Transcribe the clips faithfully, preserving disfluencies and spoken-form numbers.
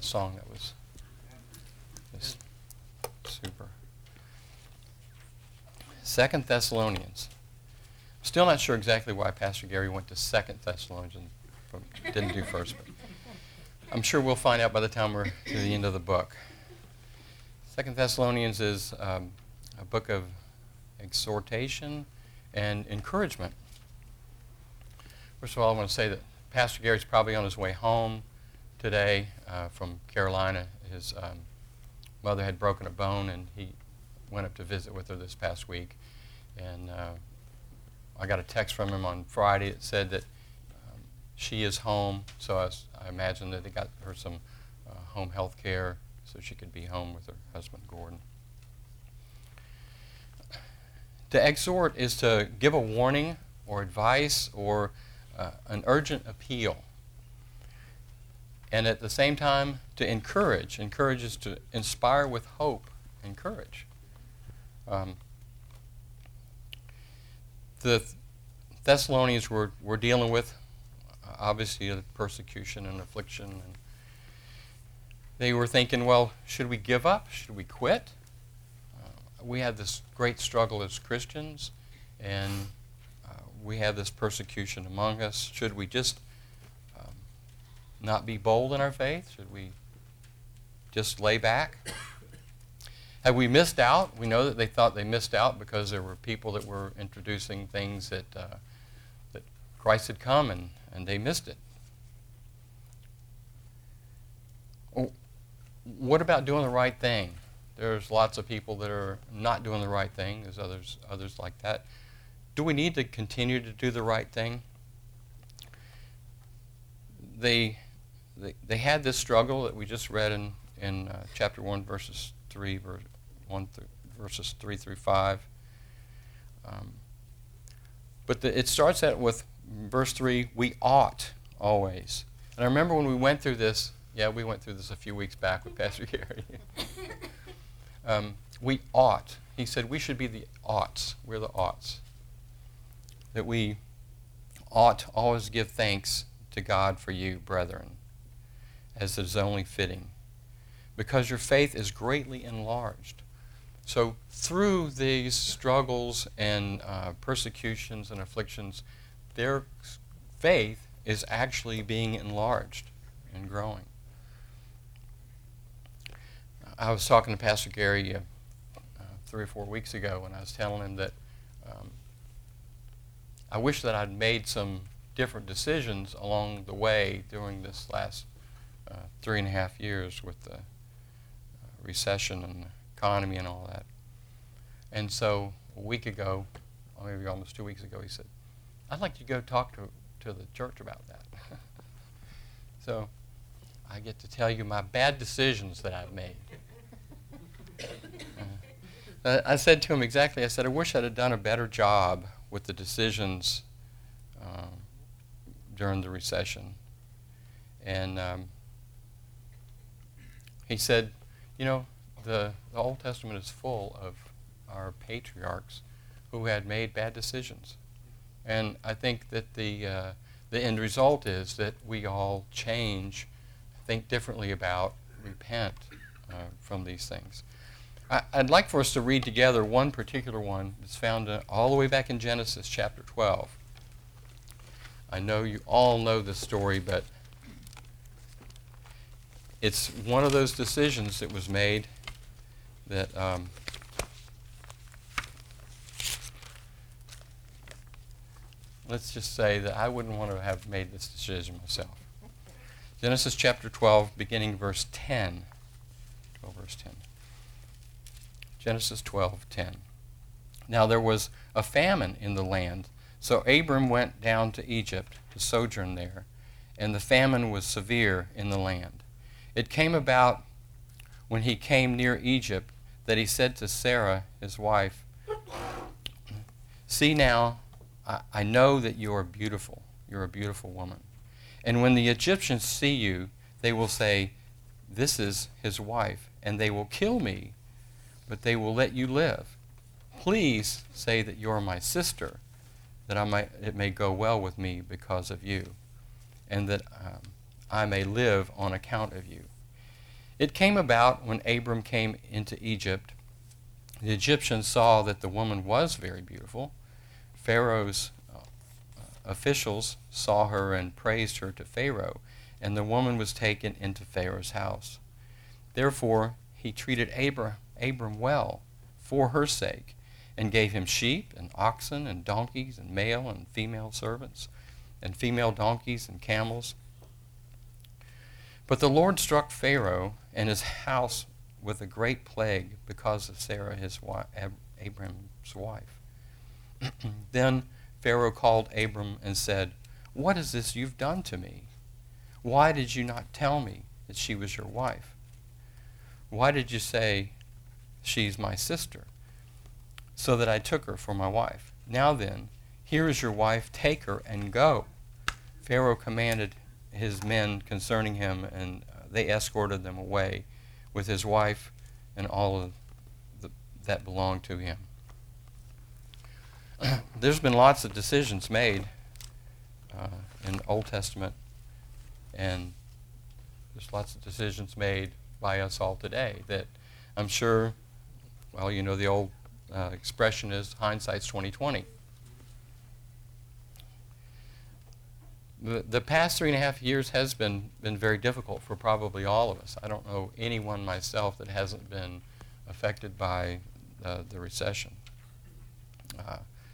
song that was just super. Second Thessalonians. Still not sure exactly why Pastor Gary went to Second Thessalonians and from, didn't do First, but I'm sure we'll find out by the time we're to the end of the book. Second Thessalonians is um, a book of exhortation and encouragement. First of all, I want to say that Pastor Gary's probably on his way home today uh, from Carolina. His um, mother had broken a bone, and he went up to visit with her this past week. And uh, I got a text from him on Friday that said that um, she is home, so I, was, I imagine that they got her some uh, home health care so she could be home with her husband, Gordon. To exhort is to give a warning or advice or uh, an urgent appeal. And at the same time, to encourage. Encourage is to inspire with hope and courage. Um, the Thessalonians were, were dealing with, uh, obviously, uh, persecution and affliction. And they were thinking, well, should we give up? Should we quit? Uh, we had this great struggle as Christians, and uh, we have this persecution among us. Should we just um, not be bold in our faith? Should we just lay back? Have we missed out? We know that they thought they missed out because there were people that were introducing things that uh, that Christ had come, and, and they missed it. Well, what about doing the right thing? There's lots of people that are not doing the right thing. There's others, others like that. Do we need to continue to do the right thing? They, they, they had this struggle that we just read in, in uh, chapter one, verses three, verse one through, verses three through five. Um, but the, it starts out with verse three, we ought always. And I remember when we went through this, yeah, we went through this a few weeks back with Pastor Gary. um, we ought. He said we should be the oughts. We're the oughts. That we ought always give thanks to God for you, brethren, as it is only fitting, because your faith is greatly enlarged. So through these struggles and uh, persecutions and afflictions, their faith is actually being enlarged and growing. I was talking to Pastor Gary uh, uh, three or four weeks ago, and I was telling him that um, I wish that I'd made some different decisions along the way during this last uh, three and a half years with the uh, recession and the economy and all that. And so a week ago, or maybe almost two weeks ago, he said, I'd like you to go talk to, to the church about that. So I get to tell you my bad decisions that I've made. Uh, I said to him exactly, I said, I wish I'd have done a better job with the decisions um, during the recession. And um, he said, you know, the, the Old Testament is full of our patriarchs who had made bad decisions. And I think that the, uh, the end result is that we all change, think differently about, repent uh, from these things. I, I'd like for us to read together one particular one that's found uh, all the way back in Genesis chapter twelve. I know you all know this story, but it's one of those decisions that was made that um, let's just say that I wouldn't want to have made this decision myself. Genesis chapter twelve, beginning verse ten. twelve verse ten. Genesis twelve ten. Now there was a famine in the land, so Abram went down to Egypt to sojourn there, and the famine was severe in the land. It came about when he came near Egypt that he said to Sarah, his wife, see now, I, I know that you are beautiful. You're a beautiful woman. And when the Egyptians see you, they will say, this is his wife, and they will kill me, but they will let you live. Please say that you are my sister, that I might, it may go well with me because of you, and that um, I may live on account of you. It came about when Abram came into Egypt, the Egyptians saw that the woman was very beautiful. Pharaoh's uh, officials saw her and praised her to Pharaoh, and the woman was taken into Pharaoh's house. Therefore he treated Abram, Abram well for her sake, and gave him sheep and oxen and donkeys and male and female servants and female donkeys and camels. But the Lord struck Pharaoh and his house with a great plague because of Sarah, his wife, Abram's wife. Then Pharaoh called Abram and said, "What is this you've done to me? Why did you not tell me that she was your wife? Why did you say, 'She's my sister,' so that I took her for my wife? Now then, here is your wife, take her and go." Pharaoh commanded his men concerning him, and uh, they escorted them away with his wife and all of the, that belonged to him. There's been lots of decisions made uh, in the Old Testament, and there's lots of decisions made by us all today that I'm sure, well, you know, the old uh, expression is hindsight's twenty twenty. The, the past three and a half years has been, been very difficult for probably all of us. I don't know anyone myself that hasn't been affected by uh, the recession. Uh,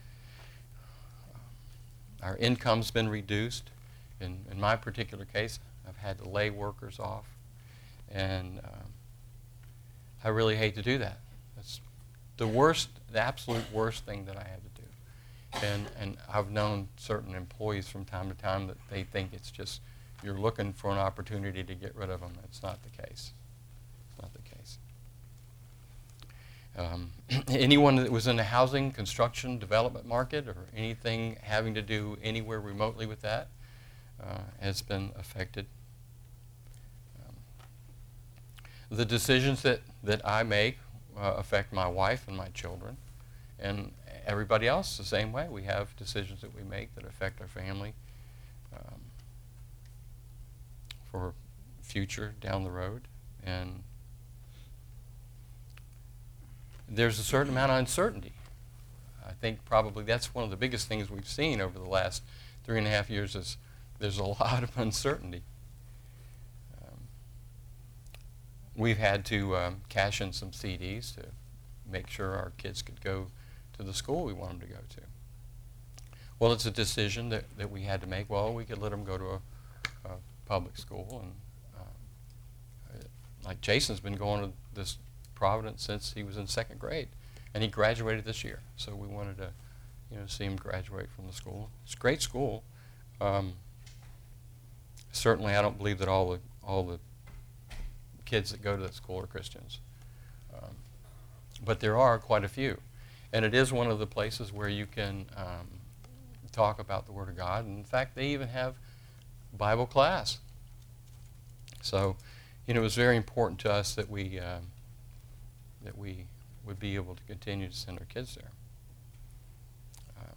our income's been reduced. In, in my particular case, I've had to lay workers off, and uh, I really hate to do that. That's the worst, the absolute worst thing that I had to do. And, and I've known certain employees from time to time that they think it's just you're looking for an opportunity to get rid of them. It's not the case. It's not the case. Um, anyone that was in the housing, construction, development market or anything having to do anywhere remotely with that uh, has been affected. Um, the decisions that, that I make uh, affect my wife and my children. And everybody else the same way. We have decisions that we make that affect our family um, for future down the road. And there's a certain amount of uncertainty. I think probably that's one of the biggest things we've seen over the last three and a half years is there's a lot of uncertainty. Um, we've had to um, cash in some C Ds to make sure our kids could go to the school we want them to go to. Well, it's a decision that, that we had to make. Well, we could let them go to a, a public school, and uh, like Jason's been going to this Providence since he was in second grade, and he graduated this year. So we wanted to, you know, see him graduate from the school. It's a great school. Um, certainly, I don't believe that all the all the kids that go to that school are Christians, um, but there are quite a few. And it is one of the places where you can um, talk about the Word of God. And in fact, they even have Bible class. So, you know, it was very important to us that we uh, that we would be able to continue to send our kids there. Um,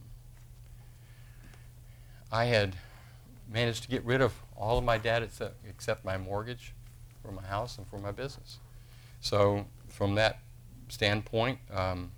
I had managed to get rid of all of my debt except, except my mortgage for my house and for my business. So, from that standpoint, um,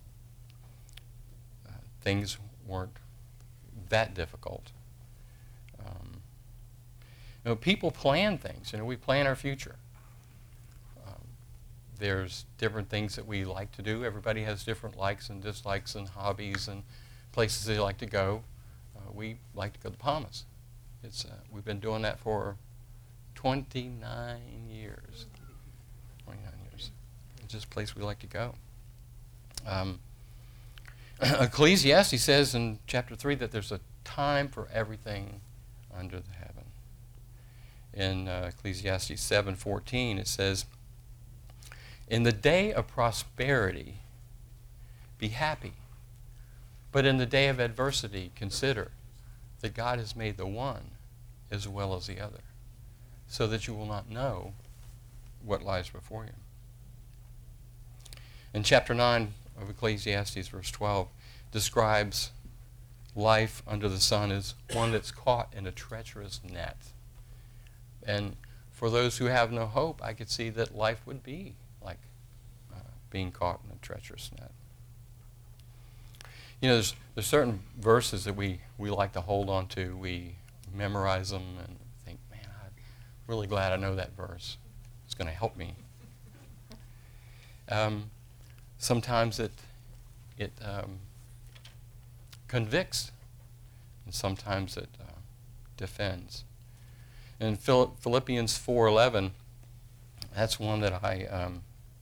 things weren't that difficult. Um, you know, people plan things. You know, we plan our future. Um, there's different things that we like to do. Everybody has different likes and dislikes and hobbies and places they like to go. Uh, we like to go to the Bahamas. It's uh, we've been doing that for twenty-nine years. twenty-nine years. It's just a place we like to go. Um, Ecclesiastes says in chapter three that there's a time for everything under the heaven. In uh, Ecclesiastes seven fourteen it says, "In the day of prosperity be happy, but in the day of adversity consider that God has made the one as well as the other, so that you will not know what lies before you." In chapter nine of Ecclesiastes, verse twelve, describes life under the sun as one that's caught in a treacherous net. And for those who have no hope, I could see that life would be like uh, being caught in a treacherous net. You know, there's, there's certain verses that we, we like to hold on to. We memorize them and think, man, I'm really glad I know that verse. It's going to help me. Um, sometimes it, it um, convicts, and sometimes it uh, defends. In Philippians four eleven, that's one that I um,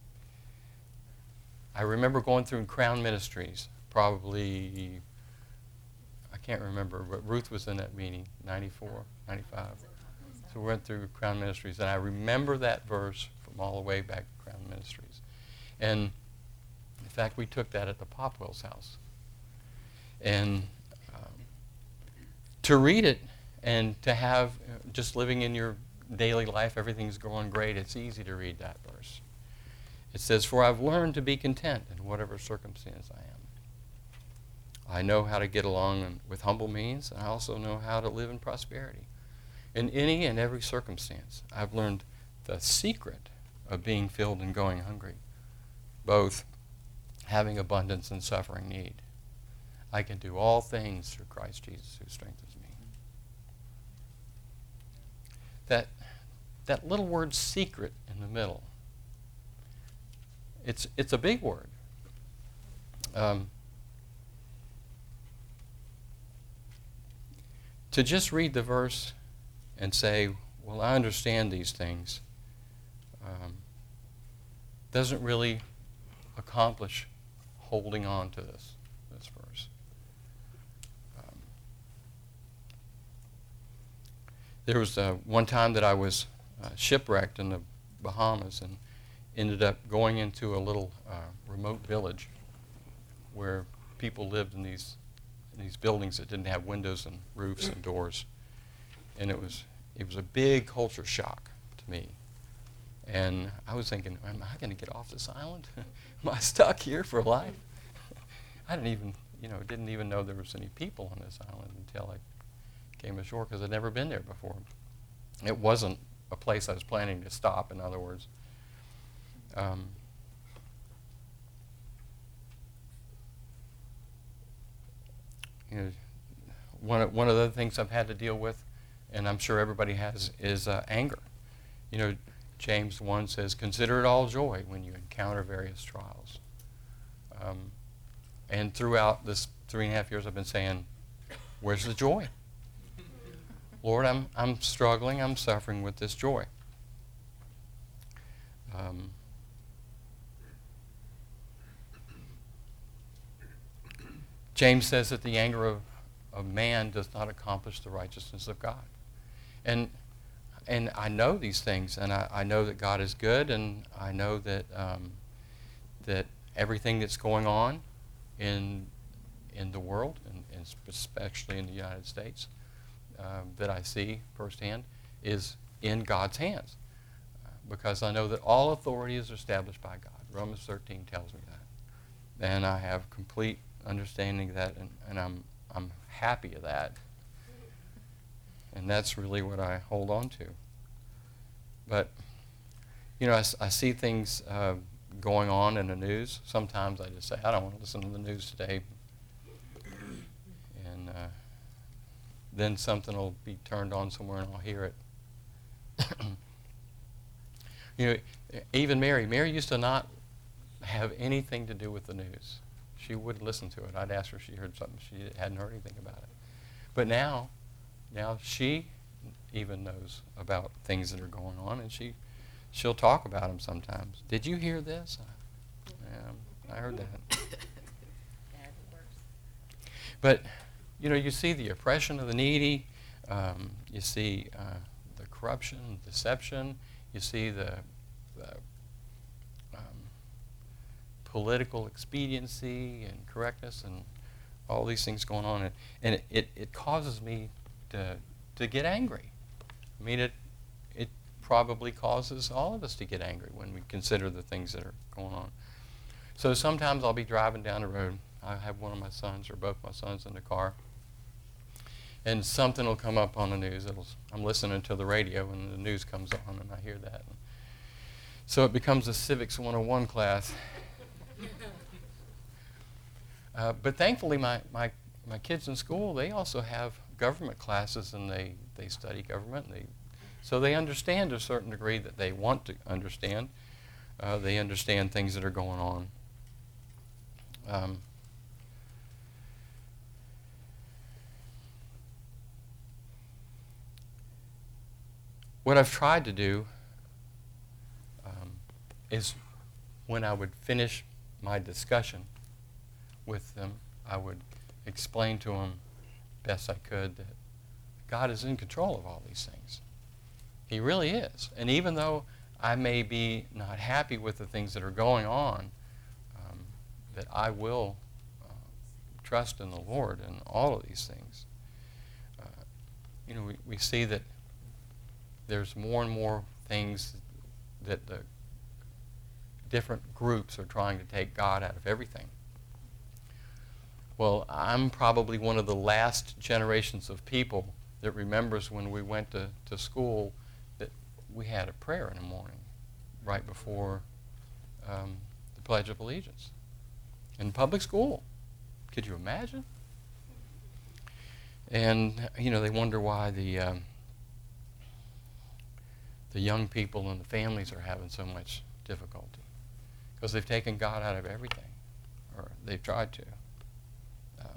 I remember going through in Crown Ministries. Probably, I can't remember, but Ruth was in that meeting, ninety-four, ninety-five. So we went through Crown Ministries, and I remember that verse from all the way back to Crown Ministries. And in fact, we took that at the Popwell's house. And um, to read it and to have, uh, just living in your daily life, everything's going great, it's easy to read that verse. It says, "For I've learned to be content in whatever circumstance I am. I know how to get along with humble means, and I also know how to live in prosperity. In any and every circumstance, I've learned the secret of being filled and going hungry, both having abundance and suffering need. I can do all things through Christ Jesus who strengthens me." That, that little word secret in the middle, it's, it's a big word. Um, to just read the verse and say, well, I understand these things, um, doesn't really accomplish holding on to this, this verse. Um, there was uh, one time that I was uh, shipwrecked in the Bahamas and ended up going into a little uh, remote village where people lived in these in these buildings that didn't have windows and roofs and doors. And it was it was a big culture shock to me. And I was thinking, am I going to get off this island? Am I stuck here for life? I didn't even, you know, didn't even know there was any people on this island until I came ashore, because I'd never been there before. It wasn't a place I was planning to stop, in other words. Um, you know, one of, one of the things I've had to deal with, and I'm sure everybody has, is uh, anger. You know, James one says, "Consider it all joy when you encounter various trials." Um, and throughout this three and a half years, I've been saying, where's the joy? Lord, I'm, I'm struggling, I'm suffering with this joy. Um, James says that the anger of, of man does not accomplish the righteousness of God. And and I know these things, and I, I know that God is good, and I know that um, that everything that's going on in in the world, and, and especially in the United States, um, that I see firsthand, is in God's hands. Uh, because I know that all authority is established by God. Romans thirteen tells me that. And I have complete understanding of that, and, and I'm I'm happy of that. And that's really what I hold on to. But, you know, I, I see things uh, going on in the news. Sometimes I just say, I don't want to listen to the news today. And uh, then something will be turned on somewhere and I'll hear it. You know, even Mary, Mary used to not have anything to do with the news. She wouldn't listen to it. I'd ask her if she heard something. She hadn't heard anything about it. But now, now she even knows about things that are going on, and she, she'll talk about them sometimes. Did you hear this? Yeah, I heard that. But, you know, you see the oppression of the needy. Um, you see uh, the corruption, deception. You see the, the um, political expediency and correctness and all these things going on. And, and it, it, it causes me to, to get angry. I mean, it, it probably causes all of us to get angry when we consider the things that are going on. So sometimes I'll be driving down the road. I have one of my sons or both my sons in the car. and something will come up on the news. It'll, I'm listening to the radio and the news comes on and I hear that. So it becomes a Civics one oh one class. uh, but thankfully my, my, my kids in school, they also have government classes and they, they study government. And they, so they understand to a certain degree that they want to understand. Uh, they understand things that are going on. Um, what I've tried to do um, is when I would finish my discussion with them, I would explain to them best I could that God is in control of all these things. He really is. And even though I may be not happy with the things that are going on, um, that I will uh, trust in the Lord in all of these things. Uh, you know, we, we see that there's more and more things that the different groups are trying to take God out of everything. Well, I'm probably one of the last generations of people that remembers when we went to, to school that we had a prayer in the morning right before um, the Pledge of Allegiance in public school. Could you imagine? And, you know, they wonder why the um, the young people and the families are having so much difficulty. Because they've taken God out of everything, or they've tried to. Um,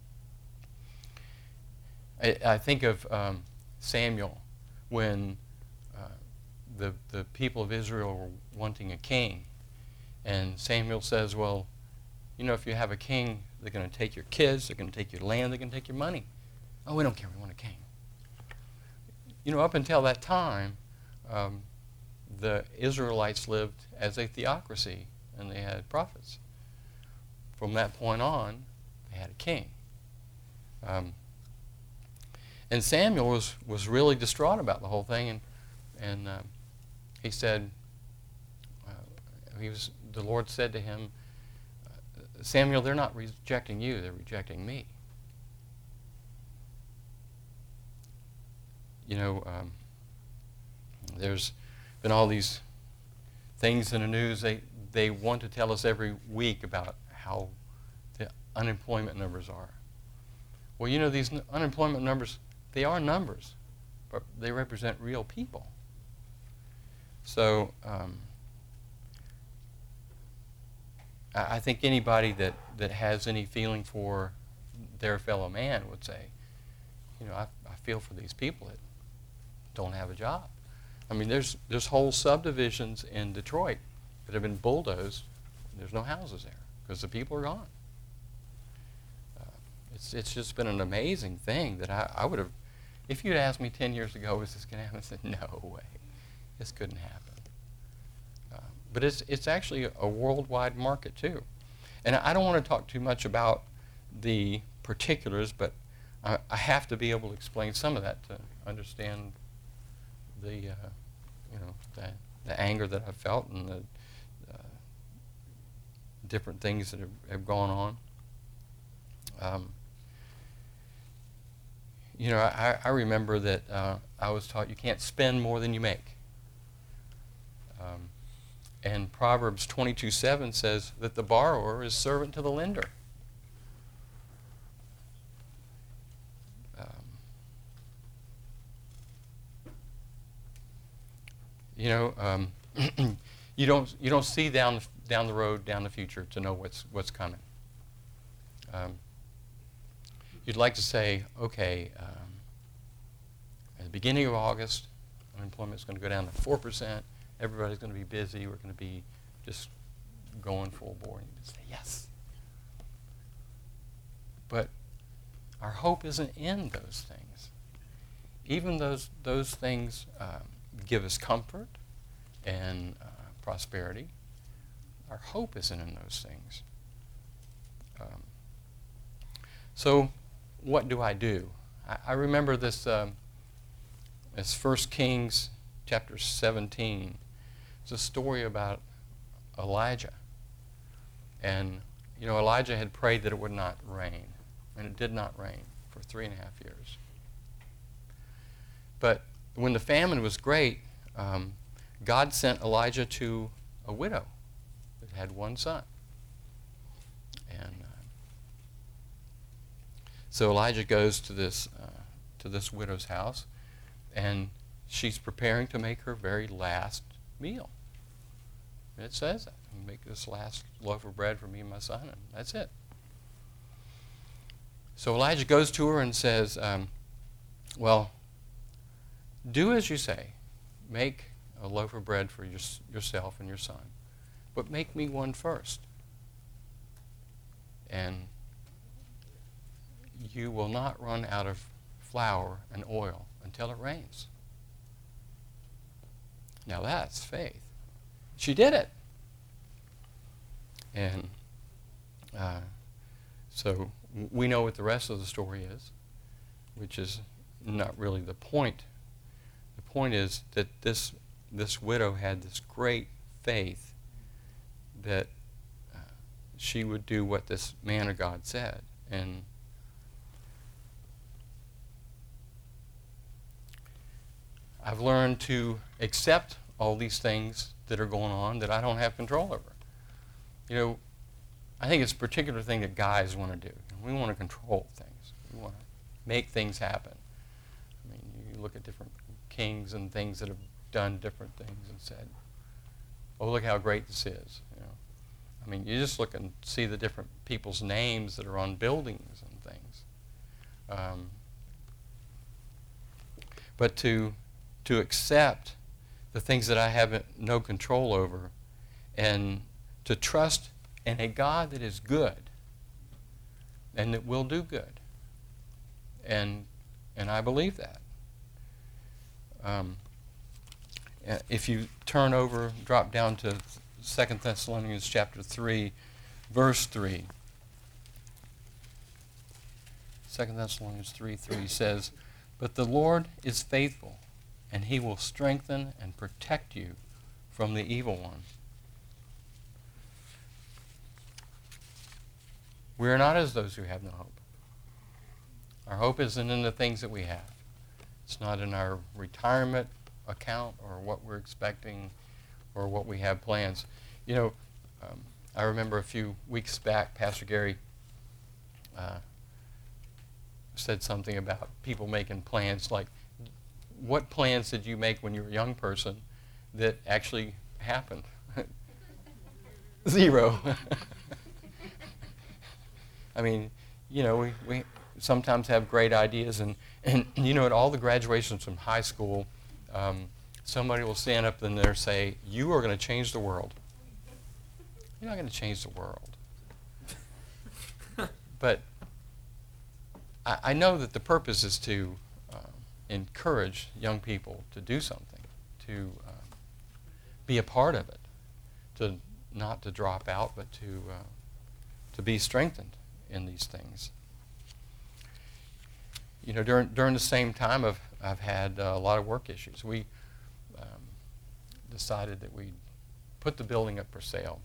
I, I think of um, Samuel when uh, the, the people of Israel were wanting a king. And Samuel says, well, you know, if you have a king, they're going to take your kids, they're going to take your land, they're going to take your money. Oh, we don't care, we want a king. You know, up until that time, um, the Israelites lived as a theocracy, and they had prophets. From that point on, they had a king. Um, and Samuel was, was really distraught about the whole thing, and, and uh, he said, uh, he was, the Lord said to him, Samuel, they're not rejecting you, they're rejecting me. You know, um, there's been all these things in the news. They, they want to tell us every week about how the unemployment numbers are. Well, you know, these n- unemployment numbers, they are numbers, but they represent real people. So um, I, I think anybody that, that has any feeling for their fellow man would say, you know, I, I feel for these people that don't have a job. I mean, there's there's whole subdivisions in Detroit that have been bulldozed. There's no houses there because the people are gone. Uh, it's it's just been an amazing thing that I, I would have, if you'd asked me ten years ago, is this going to happen? I said, no way, this couldn't happen. Uh, but it's it's actually a, a worldwide market too, and I, I don't want to talk too much about the particulars, but I, I have to be able to explain some of that to understand the, uh, you know, the, the anger that I've felt and the uh, different things that have, have gone on. Um, you know, I, I remember that uh, I was taught you can't spend more than you make. Um, and Proverbs twenty-two seven says that the borrower is servant to the lender. You know, um, you don't you don't see down down the road, down the future to know what's what's coming. Um, you'd like to say, okay, um, at the beginning of August, unemployment is going to go down to four percent. Everybody's going to be busy. We're going to be just going full bore. And you say yes, but our hope isn't in those things. Even those those things. Um, give us comfort and uh, prosperity. Our hope isn't in those things. Um, so what do I do? I, I remember this, um, this First Kings chapter seventeen. It's a story about Elijah. And, you know, Elijah had prayed that it would not rain. And it did not rain for three and a half years. But when the famine was great, um, God sent Elijah to a widow that had one son. And uh, so Elijah goes to this uh, to this widow's house, and she's preparing to make her very last meal. And it says that. Make this last loaf of bread for me and my son, and that's it. So Elijah goes to her and says, um, well, do as you say. Make a loaf of bread for your, yourself and your son, but make me one first. And you will not run out of flour and oil until it rains. Now that's faith. She did it. And uh, so we know what the rest of the story is, which is not really the point. The point is that this this widow had this great faith that uh, she would do what this man of God said. And I've learned to accept all these things that are going on that I don't have control over. You know, I think it's a particular thing that guys want to do. We want to control things. We want to make things happen. I mean, you look at different kings and things that have done different things and said, oh, look how great this is. You know, I mean, you just look and see the different people's names that are on buildings and things. Um, but to to accept the things that I have no control over, and to trust in a God that is good and that will do good. And and I believe that. Um, if you turn over, drop down to Second Thessalonians chapter three, verse three. Second Thessalonians three three says, but the Lord is faithful, and he will strengthen and protect you from the evil one. We are not as those who have no hope. Our hope isn't in the things that we have. It's not in our retirement account or what we're expecting or what we have plans. You know, um, I remember a few weeks back, Pastor Gary uh, said something about people making plans. Like, what plans did you make when you were a young person that actually happened? Zero. I mean, you know, we, we sometimes have great ideas, and, and you know, at all the graduations from high school, um, somebody will stand up and there say, you are going to change the world. You're not going to change the world. But I, I know that the purpose is to uh, encourage young people to do something, to uh, be a part of it, to not to drop out, but to uh, to be strengthened in these things. You know, during during the same time, I've I've had uh, a lot of work issues. We um, decided that we'd put the building up for sale,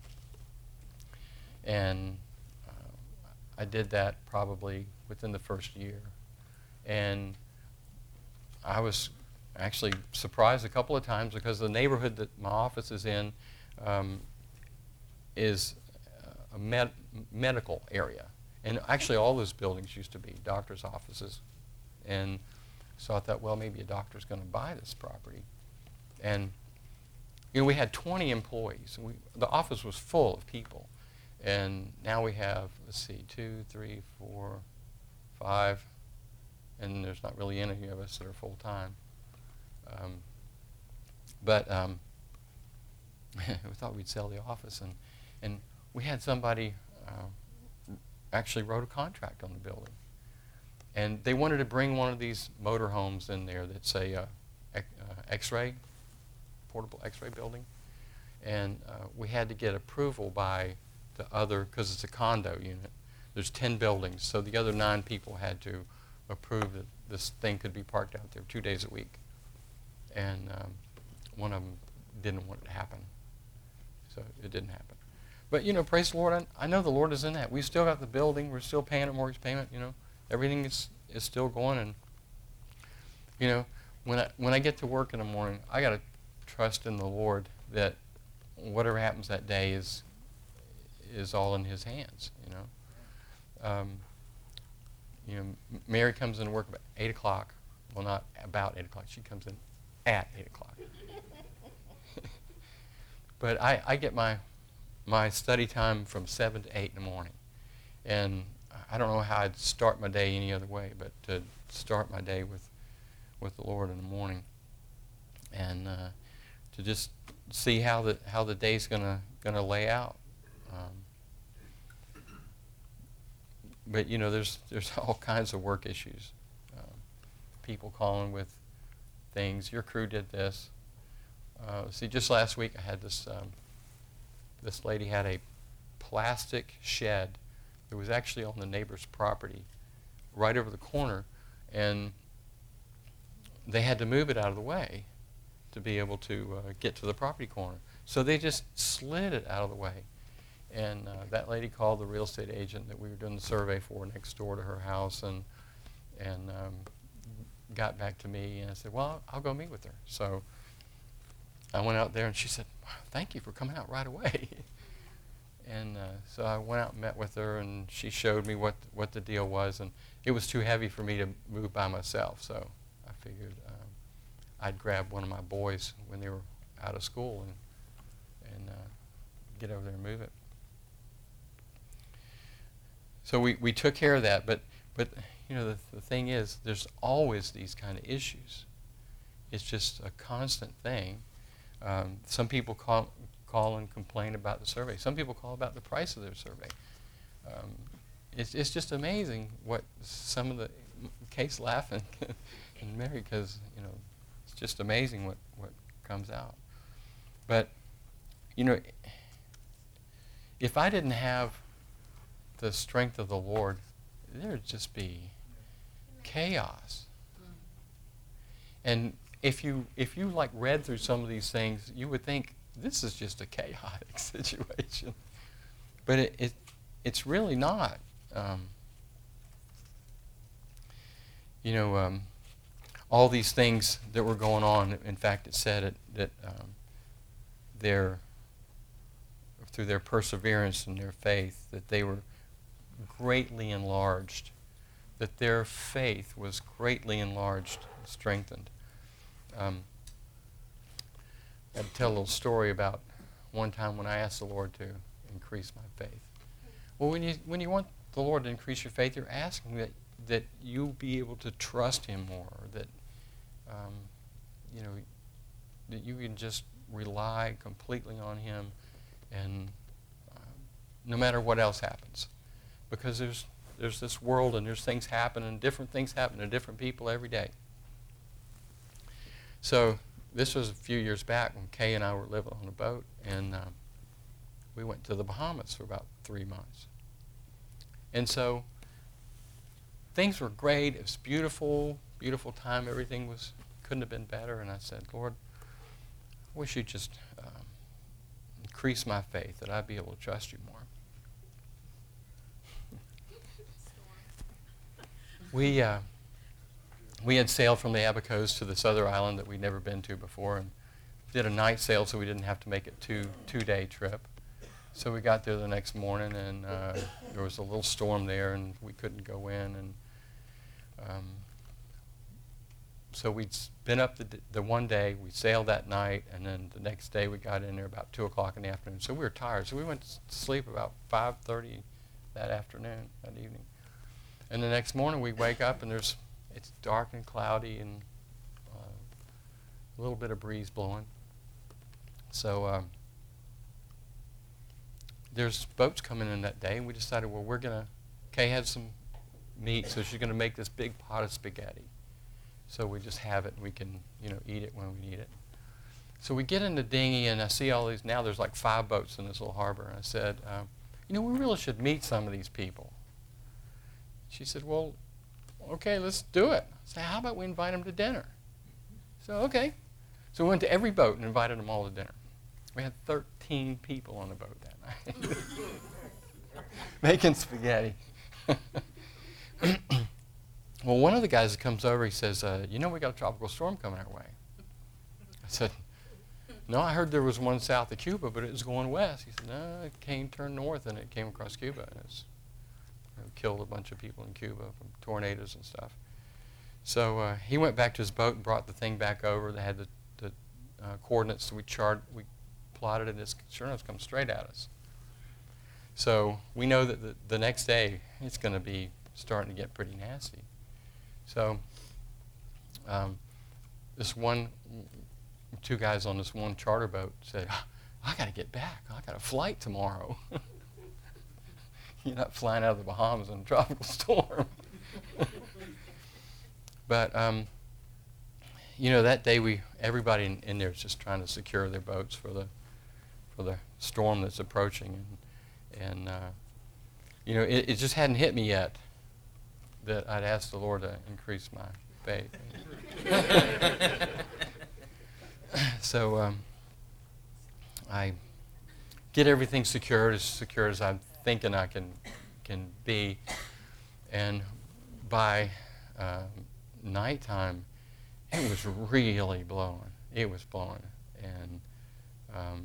and uh, I did that probably within the first year, and I was actually surprised a couple of times because the neighborhood that my office is in um, is a med- medical area. And actually all those buildings used to be doctor's offices. And so I thought, well, maybe a doctor's going to buy this property. And, you know, we had twenty employees. And we, the office was full of people. And now we have, let's see, two, three, four, five, and there's not really any of us that are full-time. Um, but um, we thought we'd sell the office. And, and we had somebody uh, actually wrote a contract on the building. And they wanted to bring one of these motor homes in there that's a uh, uh, X-ray, portable X-ray building. And uh, we had to get approval by the other, because it's a condo unit. There's ten buildings, so the other nine people had to approve that this thing could be parked out there two days a week. And um, one of them didn't want it to happen, so it didn't happen. But, you know, praise the Lord, I, I know the Lord is in that. We still got the building. We're still paying a mortgage payment, you know. Everything is, is still going. And, you know, when I when I get to work in the morning, I got to trust in the Lord that whatever happens that day is is all in His hands. You know, um, you know, Mary comes into work about eight o'clock. Well, not about eight o'clock. She comes in at eight o'clock. But I, I get my my study time from seven to eight in the morning, and I don't know how I'd start my day any other way, but to start my day with with the Lord in the morning, and uh, to just see how the how the day's gonna gonna lay out. Um, but you know, there's there's all kinds of work issues. Um, people calling with things. Your crew did this. Uh, see, just last week I had this. Um, this lady had a plastic shed that was actually on the neighbor's property, right over the corner, and they had to move it out of the way to be able to uh, get to the property corner. So they just slid it out of the way. And uh, that lady called the real estate agent that we were doing the survey for next door to her house, and and um, got back to me, and I said, well, I'll go meet with her. So I went out there, and she said, wow, thank you for coming out right away. And uh, so I went out and met with her, and she showed me what what the deal was, and it was too heavy for me to move by myself, so I figured um, I'd grab one of my boys when they were out of school and and uh, get over there and move it. So we, we took care of that, but but you know the, the thing is, there's always these kind of issues. It's just a constant thing. Um, some people call call and complain about the survey. Some people call about the price of their survey. Um, it's it's just amazing what some of the Kate's laughing and Mary, because you know it's just amazing what, what comes out. But you know, if I didn't have the strength of the Lord, there'd just be chaos. And if you if you like read through some of these things, you would think this is just a chaotic situation, but it, it it's really not. Um, you know, um, all these things that were going on. In fact, it said it, that um, their through their perseverance and their faith, that they were greatly enlarged, that their faith was greatly enlarged, strengthened. Um, I'd tell a little story about one time when I asked the Lord to increase my faith. Well, when you when you want the Lord to increase your faith, you're asking that that you be able to trust Him more, that um, you know that you can just rely completely on Him, and uh, no matter what else happens, because there's there's this world and there's things happen and different things happen to different people every day. So this was a few years back when Kay and I were living on a boat, and um, we went to the Bahamas for about three months. And so things were great. It was beautiful, beautiful time. Everything was couldn't have been better. And I said, Lord, I wish you'd just um, increase my faith, that I'd be able to trust you more. we uh, we had sailed from the Abacos to this other island that we'd never been to before, and did a night sail so we didn't have to make it two two day trip. So we got there the next morning, and uh, there was a little storm there, and we couldn't go in, and um, so we'd been up the, d- the one day, we sailed that night, and then the next day we got in there about two o'clock in the afternoon. So we were tired, so we went to sleep about five thirty that afternoon, that evening. And the next morning we wake up, and there's it's dark and cloudy, and uh, a little bit of breeze blowing. So um, there's boats coming in that day, and we decided, well, we're going to, Kay had some meat, so she's going to make this big pot of spaghetti. So we just have it, and we can, you know, eat it when we need it. So we get in the dinghy, and I see all these, now there's like five boats in this little harbor, and I said, uh, you know, we really should meet some of these people. She said, well, okay, let's do it. I said, how about we invite them to dinner? So, okay. So we went to every boat and invited them all to dinner. We had thirteen people on the boat that night. Making spaghetti. Well, one of the guys that comes over, he says, uh, you know, we got a tropical storm coming our way. I said, no, I heard there was one south of Cuba, but it was going west. He said, no, it came, turned north, and it came across Cuba. And it's you know, killed a bunch of people in Cuba from tornadoes and stuff. So uh, he went back to his boat and brought the thing back over. They had the, the uh, coordinates that we chart, we plotted, and it's sure enough come straight at us. So we know that the, the next day it's going to be starting to get pretty nasty. So um, this one, two guys on this one charter boat said, oh, I got to get back. I got a flight tomorrow. You're not flying out of the Bahamas in a tropical storm. But, um, you know, that day we, everybody in, in there is just trying to secure their boats for the, for the storm that's approaching. And, and uh, you know, it, it just hadn't hit me yet that I'd asked the Lord to increase my faith. So um, I get everything secured, as secure as I'm thinking I can can be. And by uh, nighttime, it was really blowing. It was blowing. And um,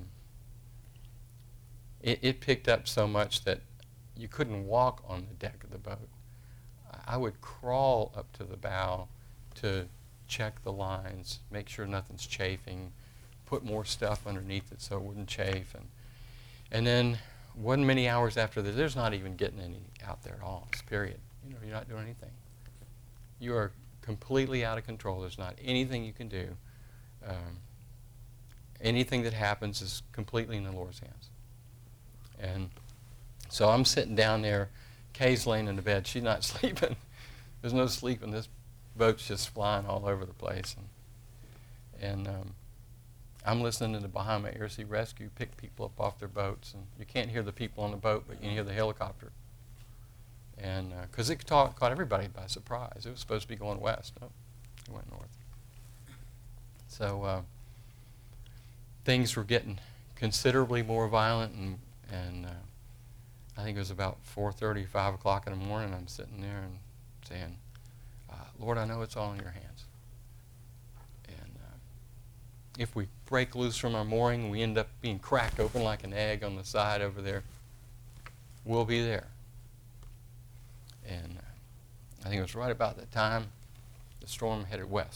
it, it picked up so much that you couldn't walk on the deck of the boat. I would crawl up to the bow to check the lines, make sure nothing's chafing, put more stuff underneath it so it wouldn't chafe. And, and then wasn't many hours after that, there's not even getting any out there at all, period. You know, you're not doing anything. You are completely out of control. There's not anything you can do. Um, anything that happens is completely in the Lord's hands. And so I'm sitting down there. Kay's laying in the bed. She's not sleeping. There's no sleeping. This boat's just flying all over the place. And, and um, I'm listening to the Bahama Air Sea Rescue pick people up off their boats. And you can't hear the people on the boat, but you can hear the helicopter. And because uh, it caught, caught everybody by surprise. It was supposed to be going west. No, it went north. So uh, things were getting considerably more violent, and, and uh, I think it was about four thirty, five o'clock in the morning. I'm sitting there and saying, uh, Lord, I know it's all in your hands. And uh, if we break loose from our mooring, we end up being cracked open like an egg on the side over there, we'll be there. And uh, I think it was right about that time the storm headed west.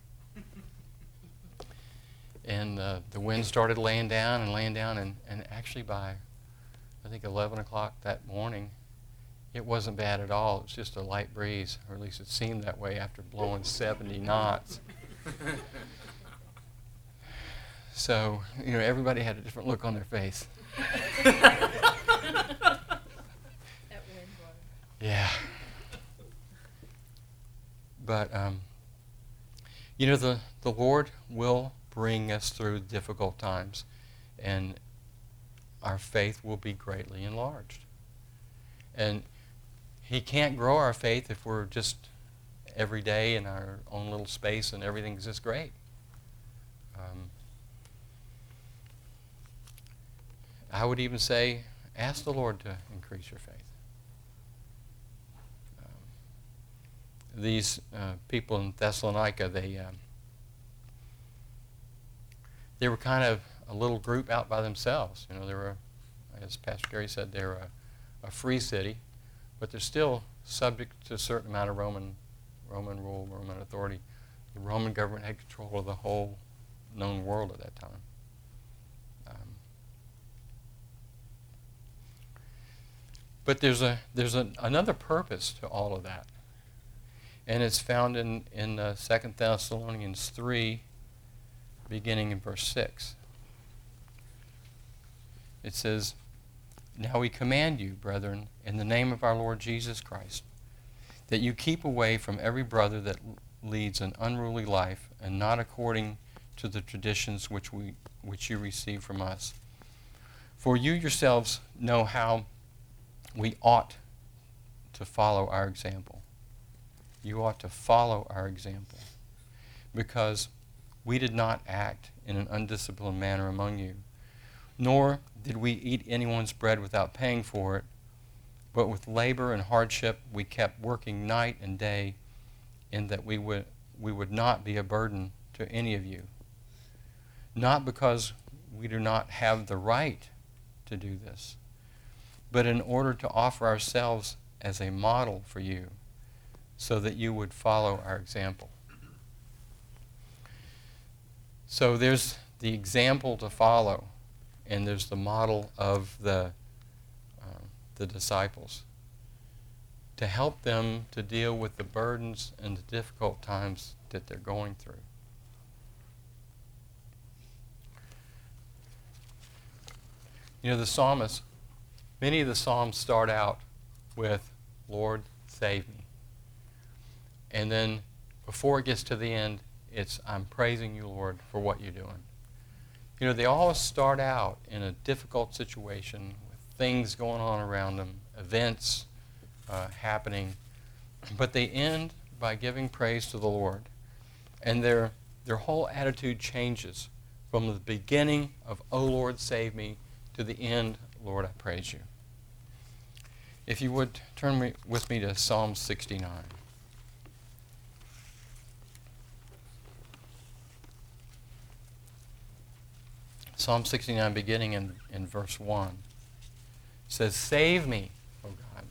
And uh, the wind started laying down and laying down, and, and actually by, I think, eleven o'clock that morning, it wasn't bad at all. It was just a light breeze, or at least it seemed that way after blowing seventy knots. So, you know, everybody had a different look on their face. Yeah. But, um, you know, the, the Lord will bring us through difficult times, and our faith will be greatly enlarged. And He can't grow our faith if we're just every day in our own little space and everything's just great. Um, I would even say, ask the Lord to increase your faith. Um, these uh, people in Thessalonica, they uh, they were kind of a little group out by themselves. You know, they were, as Pastor Gary said, they're a, a free city, but they're still subject to a certain amount of Roman Roman rule, Roman authority. The Roman government had control of the whole known world at that time. Um, but there's a there's a, another purpose to all of that, and it's found in in uh, Second Thessalonians three, beginning in verse six. It says, "Now we command you, brethren, in the name of our Lord Jesus Christ, that you keep away from every brother that leads an unruly life, and not according to the traditions which we which you receive from us. For you yourselves know how we ought to follow our example." You ought to follow our example, because we did not act in an undisciplined manner among you, nor did we eat anyone's bread without paying for it, but with labor and hardship we kept working night and day, in that we would, we would not be a burden to any of you. Not because we do not have the right to do this, but in order to offer ourselves as a model for you so that you would follow our example. So there's the example to follow, and there's the model of the, uh, the disciples to help them to deal with the burdens and the difficult times that they're going through. You know, the psalmist, many of the psalms start out with, Lord, save me. And then before it gets to the end, it's, I'm praising you, Lord, for what you're doing. You know, they all start out in a difficult situation with things going on around them, events uh, happening, but they end by giving praise to the Lord. And their, their whole attitude changes from the beginning of, oh, Lord, save me, to the end, Lord, I praise you. If you would turn me, with me to Psalm sixty-nine. Psalm sixty-nine, beginning in, in verse one, says, save me, O God.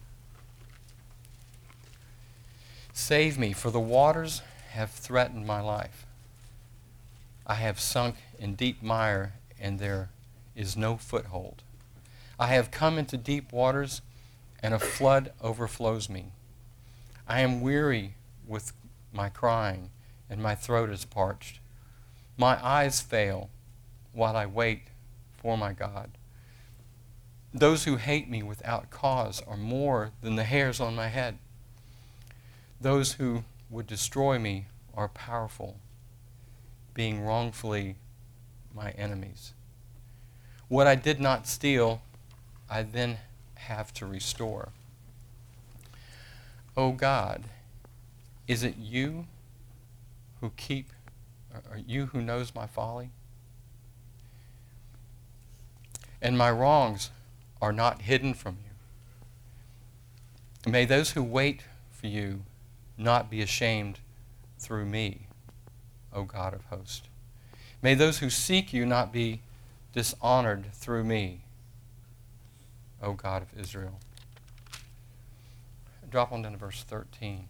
Save me, for the waters have threatened my life. I have sunk in deep mire, and there is no foothold. I have come into deep waters, and a flood overflows me. I am weary with my crying, and my throat is parched. My eyes fail while I wait for my God. Those who hate me without cause are more than the hairs on my head. Those who would destroy me are powerful, being wrongfully my enemies. What I did not steal, I then have to restore. O God, is it you who keep, or you who knows my folly? And my wrongs are not hidden from you. May those who wait for you not be ashamed through me, O God of hosts. May those who seek you not be dishonored through me, O God of Israel. Drop on down to verse thirteen.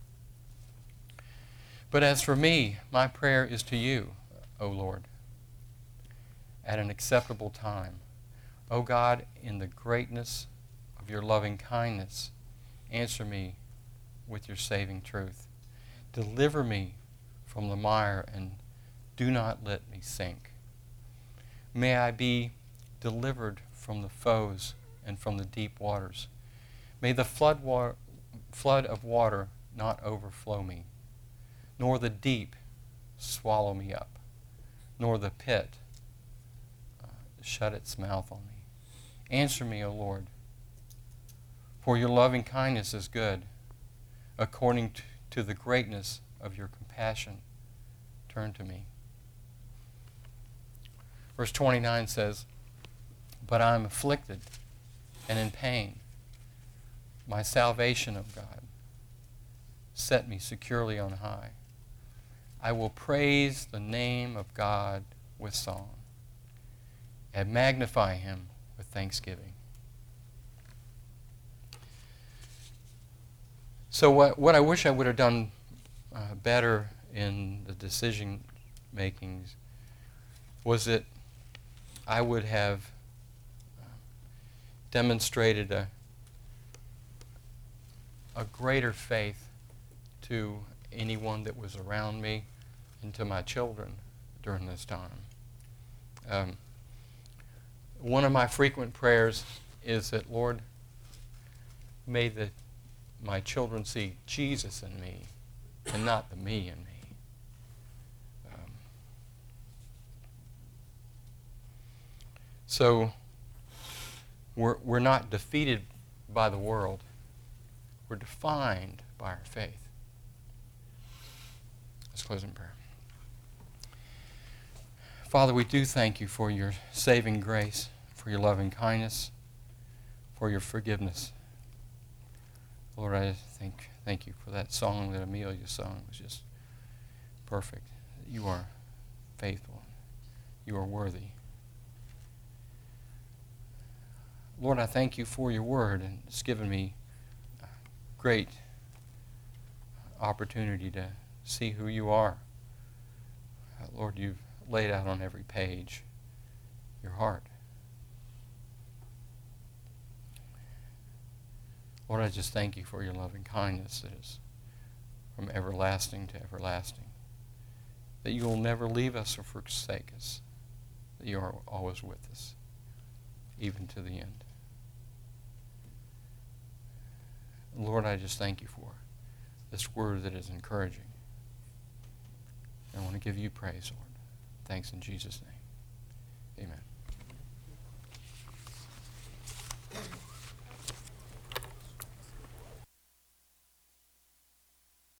But as for me, my prayer is to you, O Lord, at an acceptable time. O God, in the greatness of your loving kindness, answer me with your saving truth. Deliver me from the mire and do not let me sink. May I be delivered from the foes and from the deep waters. May the flood, wa- flood of water not overflow me, nor the deep swallow me up, nor the pit uh, shut its mouth on me. Answer me, O Lord, for your loving kindness is good. According to, to the greatness of your compassion, turn to me. Verse twenty-nine says, but I am afflicted and in pain. My salvation, O God, set me securely on high. I will praise the name of God with song and magnify him with thanksgiving. So what, what I wish I would have done uh, better in the decision makings was that I would have uh, demonstrated a, a greater faith to anyone that was around me and to my children during this time. Um, one of my frequent prayers is that, Lord, may the, my children see Jesus in me and not the me in me. Um, so we're, we're not defeated by the world. We're defined by our faith. Let's close in prayer. Father, we do thank you for your saving grace, for your loving kindness, for your forgiveness. Lord, I thank, thank you for that song that Amelia sung. It was just perfect. You are faithful. You are worthy. Lord, I thank you for your word, and it's given me a great opportunity to see who you are. Uh, Lord, you've laid out on every page your heart. Lord, I just thank you for your loving kindness that is from everlasting to everlasting. That you will never leave us or forsake us. That you are always with us, even to the end. Lord, I just thank you for this word that is encouraging. I want to give you praise, Lord. Thanks in Jesus' name. Amen.